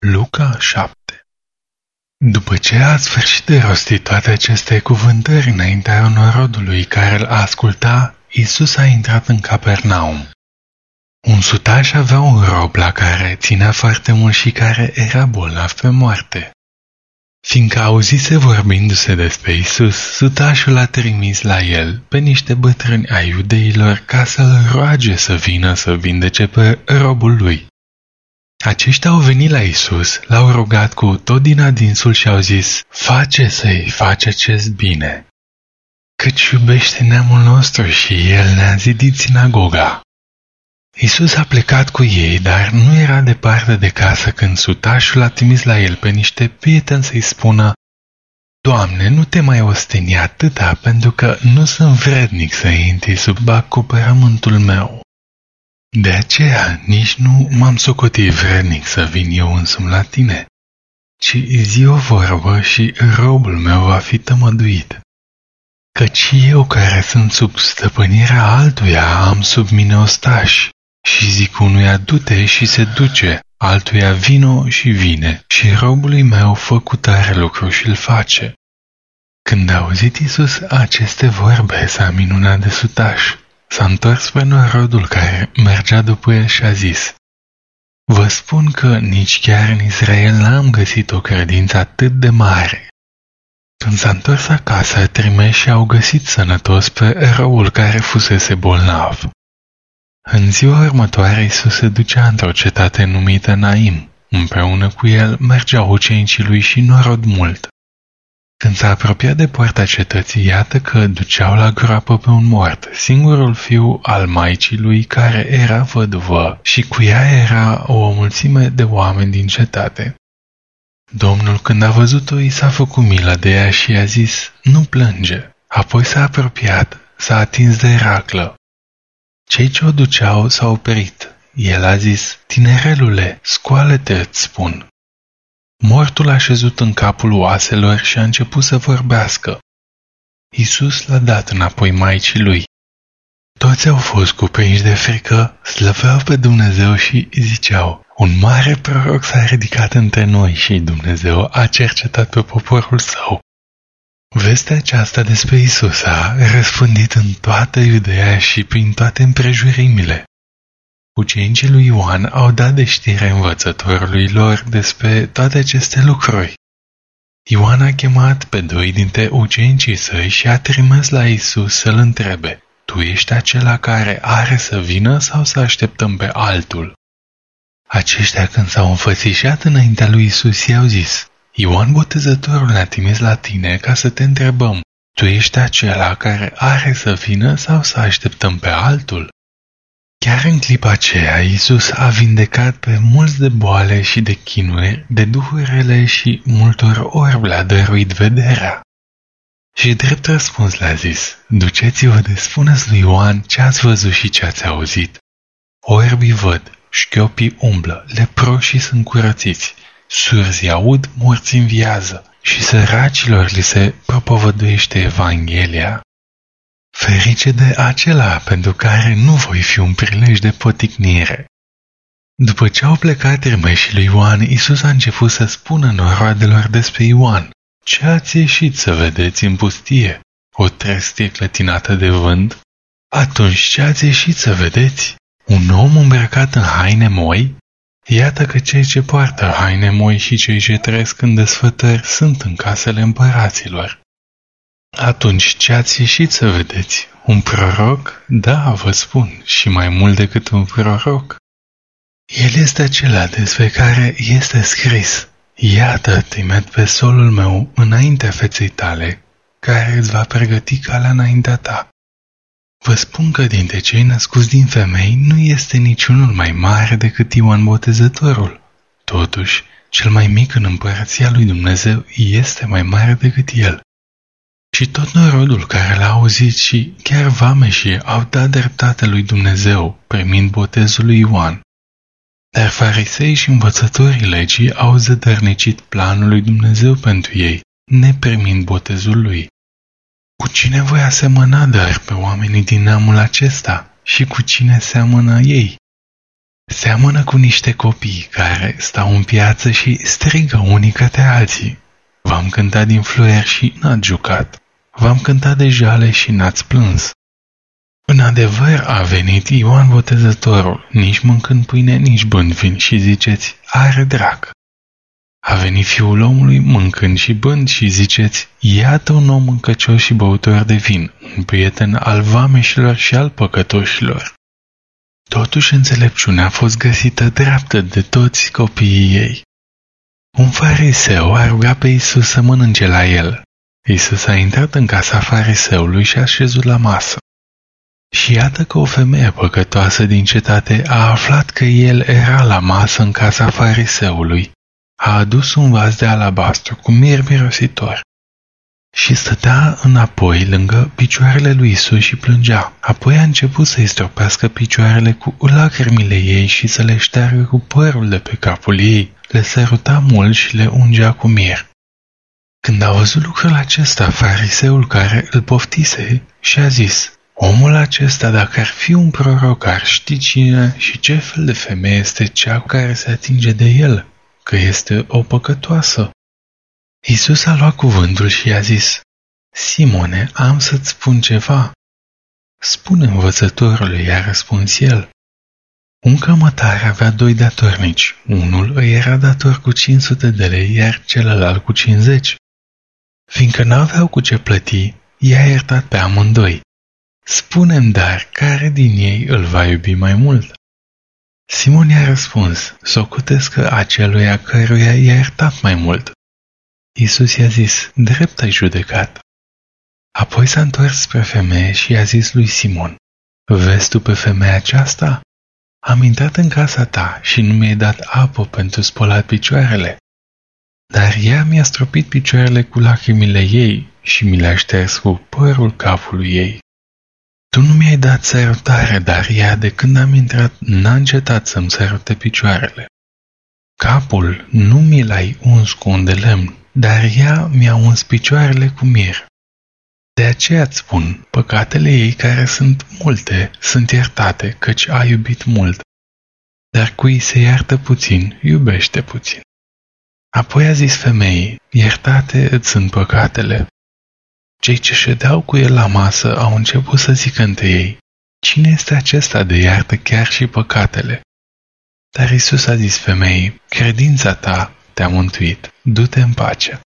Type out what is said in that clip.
Luca 7. După ce a sfârșit de rostit toate aceste cuvântări înaintea norodului care îl asculta, Iisus a intrat în Capernaum. Un sutaș avea un rob la care ținea foarte mult și care era bolnav pe moarte. Fiindcă auzise vorbindu-se despre Iisus, sutașul a trimis la el pe niște bătrâni ai iudeilor ca să-l roage să vină să vindece pe robul lui. Aceștia au venit la Iisus, l-au rugat cu tot din adinsul și au zis: „Face să-i faci acest bine, căci iubește neamul nostru și el ne-a zidit sinagoga.” Iisus a plecat cu ei, dar nu era departe de casă când sutașul a trimis la el pe niște prieteni să-i spună: „Doamne, nu te mai osteni atâta, pentru că nu sunt vrednic să intri sub acoperământul meu. De aceea nici nu m-am socotit vrednic să vin eu însumi la tine, ci zi o vorbă și robul meu va fi tămăduit. Căci eu care sunt sub stăpânirea altuia am sub mine ostași și zic unuia du-te și se duce, altuia vino și vine și robului meu fă cu tare lucru și îl face.” Când a auzit Iisus aceste vorbe, s-a minunat de sutaș. S-a întors spre norodul care mergea după el și a zis: „Vă spun că nici chiar în Israel n-am găsit o credință atât de mare.” Când s-a întors acasă, trimeși și au găsit sănătos pe robul care fusese bolnav. În ziua următoare, Iisus se ducea într-o cetate numită Naim. Împreună cu el mergeau ucenicii lui și norod mult. Când s-a apropiat de poarta cetății, iată că duceau la groapă pe un mort, singurul fiu al maicii lui care era văduvă și cu ea era o mulțime de oameni din cetate. Domnul, când a văzut-o, i s-a făcut milă de ea și i-a zis: „Nu plânge.” Apoi s-a apropiat, s-a atins de raclă. Cei ce o duceau s-au oprit. El a zis: „Tinerelule, scoală-te, îți spun.” Mortul a șezut în capul oaselor și a început să vorbească. Iisus l-a dat înapoi maicii lui. Toți au fost cuprinși de frică, slăveau pe Dumnezeu și ziceau: „Un mare proroc s-a ridicat între noi și Dumnezeu a cercetat pe poporul său.” Vestea aceasta despre Iisus a răspândit în toată Iudeea și prin toate împrejurimile. Ucenicii lui Ioan au dat de știre învățătorului lor despre toate aceste lucruri. Ioan a chemat pe doi dintre ucenicii săi și a trimis la Iisus să-l întrebe: „Tu ești acela care are să vină sau să așteptăm pe altul?” Aceștia, când s-au înfățișat înaintea lui Iisus, i-au zis: „Ioan Botezătorul ne-a trimis la tine ca să te întrebăm: tu ești acela care are să vină sau să așteptăm pe altul?” Chiar în clipa aceea, Iisus a vindecat pe mulți de boale și de chinuri, de duhuri rele și multor orbi le-a dăruit vederea. Și drept răspuns le-a zis: „Duceți-vă de spuneți lui Ioan ce ați văzut și ce ați auzit. Orbii văd, șchiopii umblă, leproșii sunt curățiți, surzii aud, morți înviază și săracilor li se propovăduiește Evanghelia. Ferice de acela pentru care nu voi fi un prilej de poticnire.” După ce au plecat trimeșii lui Ioan, Iisus a început să spună noroadelor despre Ioan: „Ce ați ieșit să vedeți în pustie? O trestie clătinată de vânt? Atunci ce ați ieșit să vedeți? Un om îmbrăcat în haine moi? Iată că cei ce poartă haine moi și cei ce trăiesc în desfătări sunt în casele împăraților. Atunci ce ați ieșit să vedeți? Un proroc? Da, vă spun, și mai mult decât un proroc. El este acela despre care este scris: „Iată, trimit pe solul meu înaintea feței tale, care îți va pregăti calea înaintea ta.” Vă spun că dintre cei născuți din femei nu este niciunul mai mare decât Ioan Botezătorul. Totuși, cel mai mic în împărăția lui Dumnezeu este mai mare decât el. Și tot norodul care l-a auzit și chiar vameșii au dat dreptate lui Dumnezeu, primind botezul lui Ioan. Dar farisei și învățătorii legii au zădărnicit planul lui Dumnezeu pentru ei, neprimind botezul lui. Cu cine voi asemăna dar pe oamenii din neamul acesta și cu cine seamănă ei? Seamănă cu niște copii care stau în piață și strigă unii către alții. V-am cântat din fluier și n-ați jucat. V-am cântat de jale și n-ați plâns. În adevăr a venit Ioan Botezătorul, nici mâncând pâine, nici bând vin și ziceți, are drac. A venit Fiul omului mâncând și bând și ziceți, iată un om mâncăcios și băutor de vin, un prieten al vameșilor și al păcătoșilor. Totuși înțelepciunea a fost găsită dreaptă de toți copiii ei. Un fariseu a rugat pe Iisus să mănânce la el. Iisus a intrat în casa fariseului și a așezut la masă. Și iată că o femeie păcătoasă din cetate a aflat că el era la masă în casa fariseului. A adus un vas de alabastru cu mir mirositor și stătea înapoi lângă picioarele lui Isus și plângea. Apoi a început să-i stropească picioarele cu lacrimile ei și să le șteargă cu părul de pe capul ei. Le săruta mult și le ungea cu mir. Când a văzut lucrul acesta, fariseul care îl poftise și-a zis, omul acesta, dacă ar fi un proroc, ar ști cine și ce fel de femeie este cea care se atinge de el, că este o păcătoasă. Iisus a luat cuvântul și i-a zis, Simone, am să-ți spun ceva. Spune învățătorului, i-a răspuns el. Un cămătar avea 2 datornici. Unul îi era dator cu 500 de lei, iar celălalt cu 50. Fiindcă n-aveau cu ce plăti, i-a iertat pe amândoi. Spune-mi dar, care din ei îl va iubi mai mult? Simon i-a răspuns, socotesc că aceluia căruia i-a iertat mai mult. Iisus i-a zis, drept ai judecat. Apoi s-a întors spre femeie și i-a zis lui Simon, vezi tu pe femeia aceasta? Am intrat în casa ta și nu mi-ai dat apă pentru spălat picioarele. Dar ea mi-a stropit picioarele cu lacrimile ei și mi le-a șters cu părul capului ei. Tu nu mi-ai dat sărutare, dar ea, de când am intrat, n-a încetat să-mi sărute picioarele. Capul nu mi l-ai uns cu un de lemn, dar ea mi-a uns picioarele cu mir. De aceea îți spun, păcatele ei, care sunt multe, sunt iertate, căci a iubit mult. Dar cui se iartă puțin, iubește puțin. Apoi a zis femeii, iertate îți sunt păcatele. Cei ce ședeau cu el la masă au început să zică între ei, cine este acesta de iartă chiar și păcatele? Dar Iisus a zis femeii, credința ta te-a mântuit, du-te în pace.